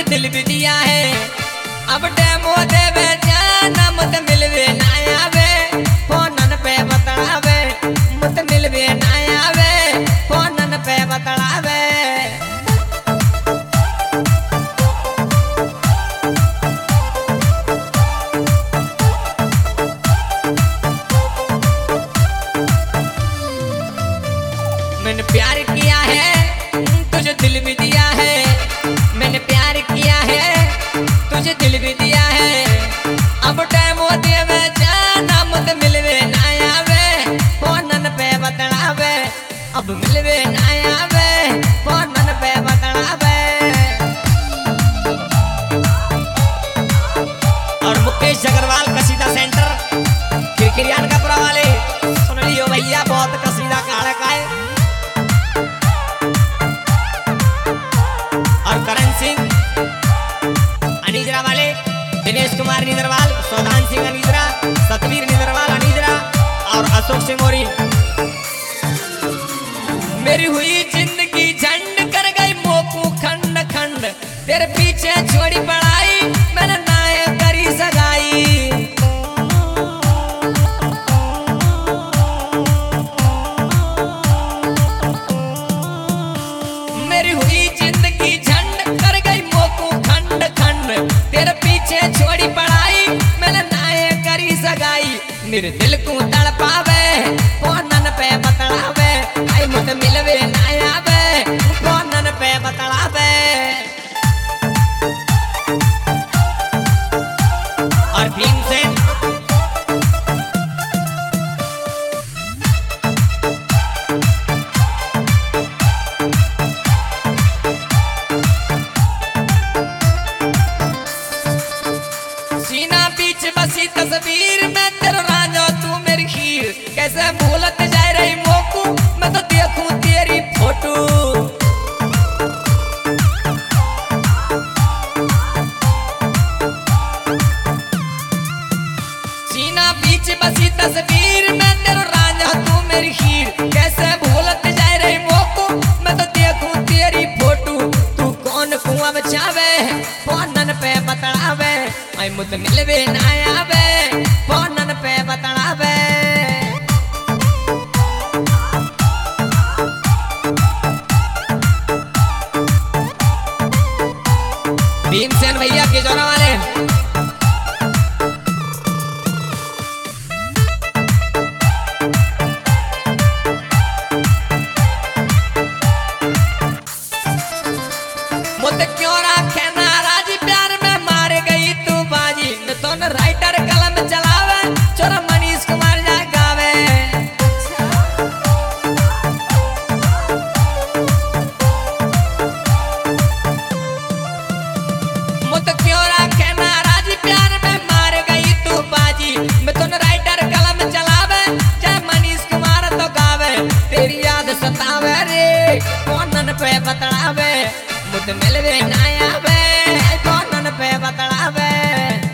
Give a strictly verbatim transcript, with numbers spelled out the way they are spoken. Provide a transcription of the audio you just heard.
दिल भी दिया है। अब डेमो देवे जाना मुझे मिलवे ना आवे, फोनन पे बतलावे मुझे मिलवे ना आवे, फोनन पे बतलावे। मैंने प्यार किया है तुझे दिल भी दिया है, मैंने प्यार किया है तुझे दिल भी दिया है। अब टाइम होती है मैं जाना मुझे मिलवे ना आवे, फोनन पे बतलावे अब मिलवे ना आवे, फोनन पे बतलावे। और मुकेश अग्रवाल कसीदा सेंटर खिरखिरियान कपड़ा वाले सुन लियो भैया, बहुत कसीदा काड़ा का है। और करण सिंह अनीजरा वाले, दिनेश कुमार नीदरवाल, सौदान सिंह अनीजरा, सतवीर नीदरवाल अनीजरा और अशोक सिंह मोरी। मेरी हुई जिंदगी झंड कर गई मोकू खंड खंड, तेरे पीछे छोड़ी पढ़ाई मैंने नाय करी सगाई। मेरी हुई जिंदगी झंड कर गई मोकू खंड खंड, तेरे पीछे छोड़ी पढ़ाई मैंने नाय करी सगाई। मेरे दिल को तड़पावे फोनन पे बतलावे, आई मुझे मिलवे ना आवे, फोनन पे बतलावे। और भीम से सीना बीच बसी तस्वीर में तेरा राजा तू मेरी खीर, कैसे भूलत जाए रही मोकू मैं तो देखूं तेरी फोटो। सीना बीच बसी तस्वीर में तेरा राजा तू मेरी खीर, कैसे भूलत जाए रही मोकू मैं तो देखूं तेरी फोटो। तू कौन कुआं बचावे फोनन पे बतलावे, आई मुझे मिलवे ना आवे, फोनन पे बतलावे। भीमसेन भैया के जोरा वाले मुझे क्यों रखे नाराज, प्यार में मार गई तू बाजी। तो न राइटर कलम चलावे चोरा मनीष कुमार जा गावे। मुझे क्यों रखे नाराज, प्यार में मार गई तू बाजी। मैं तो न राइटर कलम चलावे जय मनीष कुमार तो गावे। तेरी याद सतावे रे फोनन पे बतलावे, मुझे मिलवे ना आवे, फोनन पे बतलावे।